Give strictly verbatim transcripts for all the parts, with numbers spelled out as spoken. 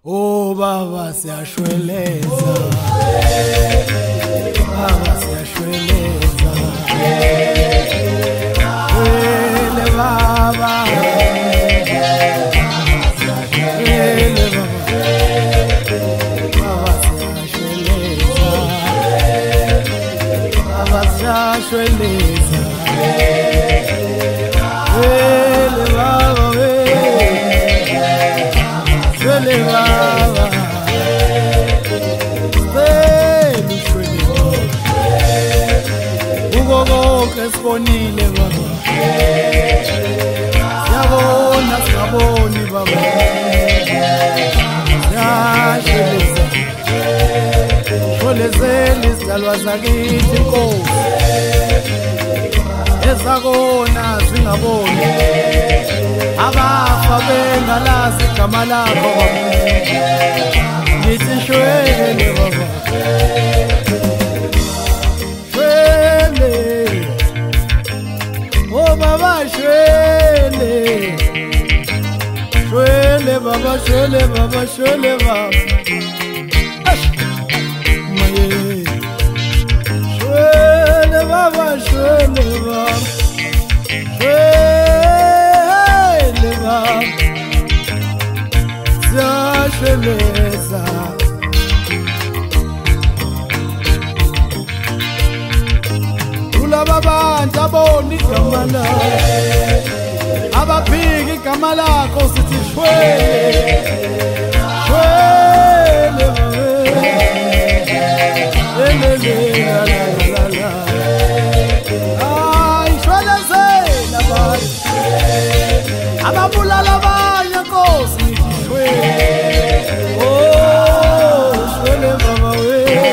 Oh baba siyashweleza, baba siyashweleza, ele baba, ele baba, baba siyashweleza, baba siyashweleza, ele baba we, ele baba. Esibonile baba, siyabona siyaboni baba, siyashweleza, shwelezela izidalwa zakithi Nkosi, ezakona zingaboni, abafa bengalazi igama lakho baba, ngithi shwele baba. Oh baba shwele, shwele baba, shwele baba, shwele baba, maye, shwele baba, shwele baba, shwele baba, siyashweleza. Abantu aboni igama lakho, abaphika igama lakho sithi shwele, shwele lelele la la la la, ay shwelezela abantu ababulala abanye Nkosi nithi shwele, oh shwele baba we.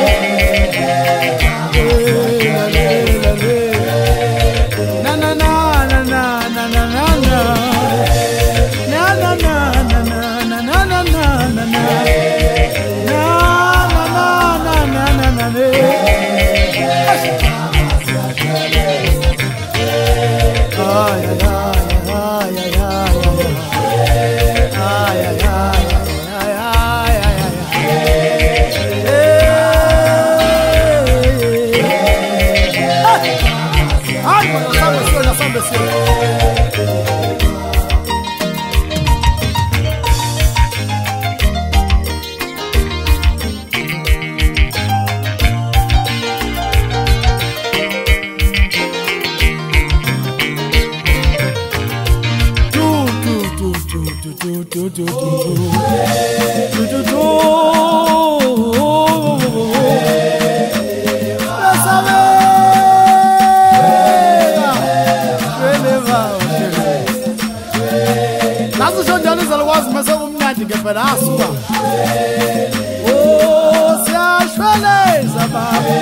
Oh, siyashweleza baba,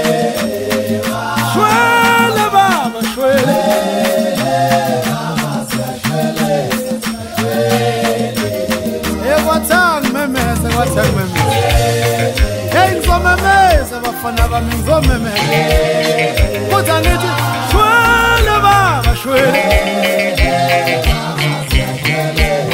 shwele baba, shwele, ewathang memeze, ewathang memeze, hey ngizomemeza bafana bami ngizomemeza, kodwa ngithi shwele baba, shwele.